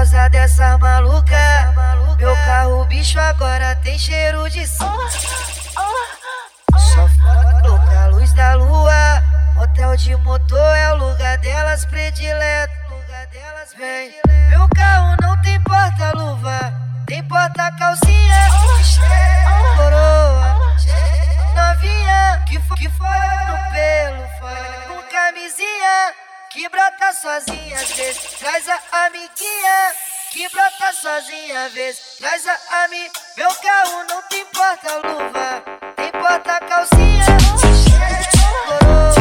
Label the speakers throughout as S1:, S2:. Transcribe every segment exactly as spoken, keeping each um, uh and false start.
S1: causa dessa maluca, meu carro bicho agora tem cheiro de som. Só foca a luz da lua, hotel de motor é o lugar delas predileto. Vem, meu carro não tem porta-luva, tem porta-calcinha. Coroa, novinha, que foi, que foi no pelo, foi com camisinha, que brota sozinha às vezes, traz a amiguinha, que brota sozinha às vezes, traz a ami. Meu carro não tem porta-luva, tem porta-calcinha. Coroa,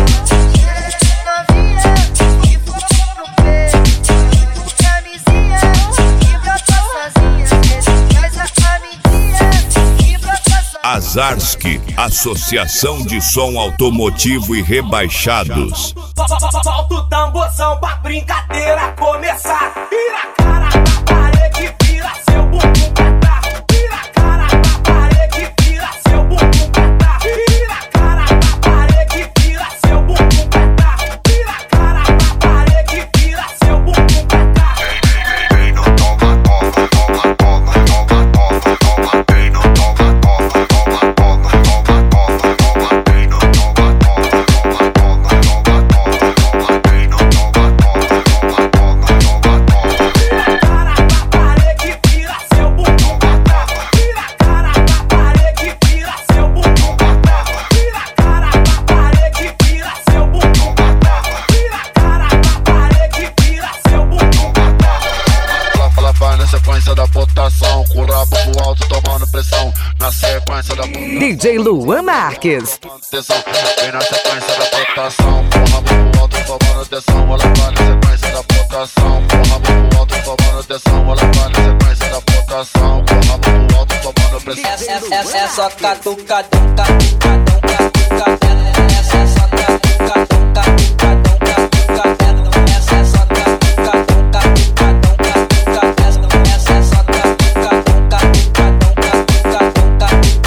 S1: novinha, que foi no pelo, com camisinha, que brota sozinha às vezes, traz a amiguinha, que brota sozinha.
S2: Azarski, Associação de Som Automotivo e Rebaixados.
S3: Solta o tamborzão pra brincadeira começar. Vira a cara pra parede, vira seu bumbum pra trás. Vira a cara pra parede, vira seu bumbum pra trás. Vira a cara pra parede, vira seu bumbum pra trás. Vira a cara pra parede, vira seu bumbum pra trás.
S4: Vem no toma, toma, toma, toma, toma, toma, toma. Vem no toma, toma, toma, toma, toma, toma, toma. Vem no toma, toma, toma, toma, toma, toma. Vem no toma, toma, toma, toma, toma, toma.
S3: Vira a cara pra parede, vira seu bumbum pra trás. Vira a cara pra parede, vira seu bumbum pra trás. Vira a cara pra parede, vira seu bumbum pra trás. Vira a cara pra parede, vira seu bumbum pra trás.
S4: Ela fala, vai na sequência da botação, com o rabo pro alto tomando pressão. Na sequência da botação,
S5: D J Luan Marques.
S4: atenção. Vem na sequência da botação, com o rabo pro alto tomando atenção. Ela vai na sequência da botação, com o rabo pro alto tomando atenção. Ela vai na sequência da botação, com o rabo pro alto tomando pressão.
S6: Essa é, é, é só catucadão, catucadão, catucadão. Essa é só catucadão, catucadão, catucadão. Essa é só catucadão, catucadão, catucadão. Essa é só catucadão, catucadão, catucadão,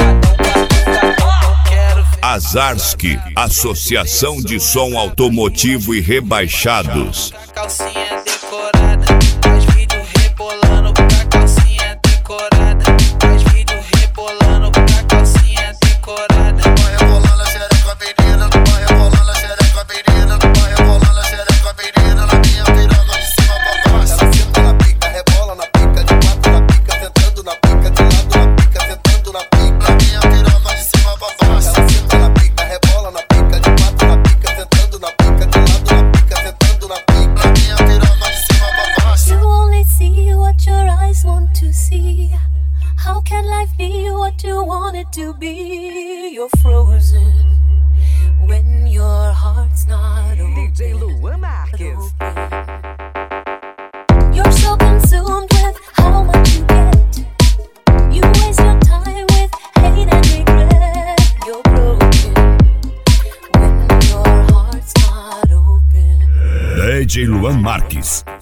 S6: catucadão. Quero ver.
S2: Azarski, Associação de Som Automotivo e Rebaixados.
S6: Calcinha decorada, faz vídeo rebolando pra calcinha decorada. Faz vídeo rebolando pra calcinha decorada.
S4: Vai rebolando a xereca menina, vai rebolando a xereca menina, vai rebolando a xereca menina. Na minha piroga de cima pra baixo. Ela senta na pica, rebola na pica, de quatro na pica, tentando na pica, de lado na pica, tentando na pica. Na minha piroga de cima pra baixo. Ela senta na pica, rebola na pica, de quatro na pica, tentando na pica, de lado na pica, tentando na pica. Na minha piroga de cima pra baixo.
S7: You only see what your eyes want to see. How can life be what you want it to be? You're frozen when your heart's not open.
S5: D J Luan Marques.
S7: You're so consumed with how much you get. You waste your time with hate and regret. You're broken when your heart's not open.
S2: D J Luan Marques.